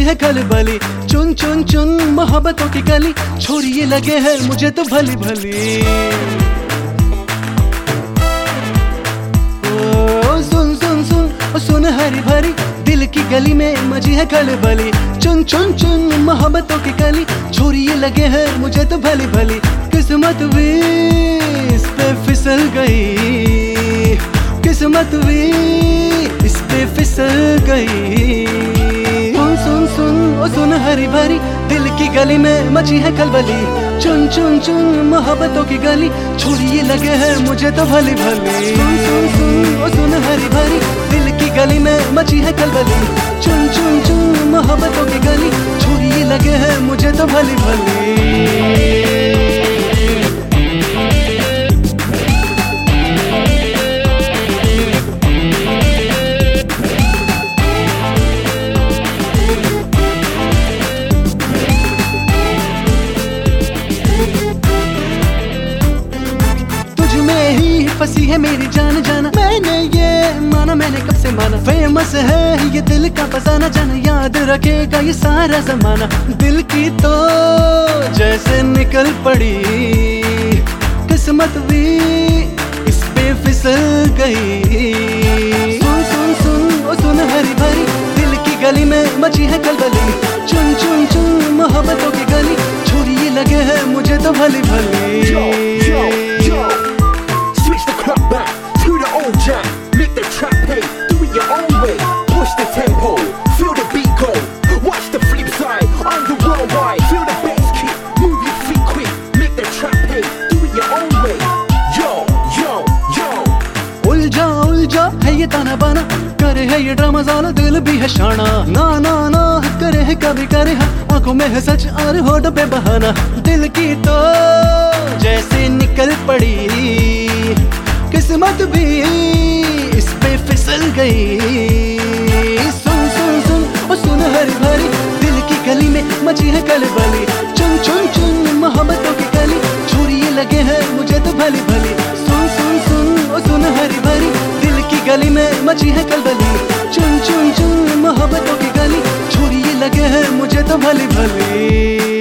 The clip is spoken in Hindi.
है खलबली। चुन चुन चुन मोहब्बतों की गली, छोरी ये लगे है मुझे तो भली भली। ओ सुन सुन सुन ओ सुन हरी भरी, दिल की गली में मची है खलबली। चुन चुन चुन मोहब्बतों की गली, छोरी ये लगे है मुझे तो भली भली। किस्मत भी इस पे फिसल गई, किस्मत भी इस पे फिसल गई। सुन सुन सुन ओ सुन हरी भरी, दिल की गली में मची है खलबली। चुन चुन चुन मोहब्बतों की गली, छोरी ये लगे है मुझे तो भली भली। सुन सुन सुन ओ सुन हरी भरी, दिल की गली में मची है खलबली। चुन चुन चुन मोहब्बतों की गली, छोरी ये लगे है मुझे तो भली भली। फंसी है मेरी जान जाना, मैंने ये माना, मैंने कब से माना। फेमस है ये दिल का फसाना, जाना याद रखेगा ये सारा जमाना। दिल की तो जैसे निकल पड़ी, किस्मत भी इस पे फिसल गई। सुन सुन सुन ओ सुन हरी भरी, दिल की गली में मची है खलबली। चुन चुन चुन मोहब्बतों की गली, छोरी ये लगे है मुझे तो भली भली। Back to the old jam, make the trap pay, do it your own way, push the tempo, feel the beat go, watch the flip side, on the worldwide, feel the bass kick, move your feet quick, make the trap pay, do it your own way, yo, yo, yo. उलझा है ये ताना बाना, करे है ये ड्रामा ज़ाला, दिल भी है शाना। ना ना ना करे है कभी करे है, आंखों में है सच और होठों पे बहाना। दिल की तो जैसे निकल पड़ी, किस्मत भी इस पे फिसल गई। सुन सुन सुन ओ सुन हरी भरी, दिल की गली में मची है खलबली। चुन चुन चुन मोहब्बतों की गली, छोरी ये लगे है मुझे तो भली भली। सुन सुन सुन ओ सुन हरी भरी, दिल की गली में मची है खलबली। चुन चुन चुन मोहब्बतों की गली, छोरी ये लगे है मुझे तो भली भली।